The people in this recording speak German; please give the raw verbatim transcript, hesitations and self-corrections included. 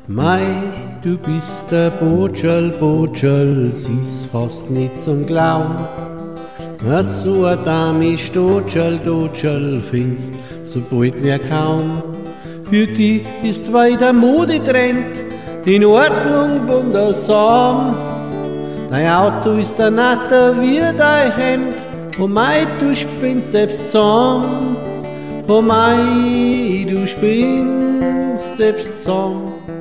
Mei, du bist der Botschel, Botschel, sie's fast nicht zum Glauben. Was so a Dame Stotschel, Dotschel, findest so bald mehr kaum. Für die ist weiter Modetrend, in Ordnung wundersam. Dein Auto ist der natter wie dein Hemd, oh mei, du spinnst selbst zusammen. Oh mei, du spinnst selbst zusammen.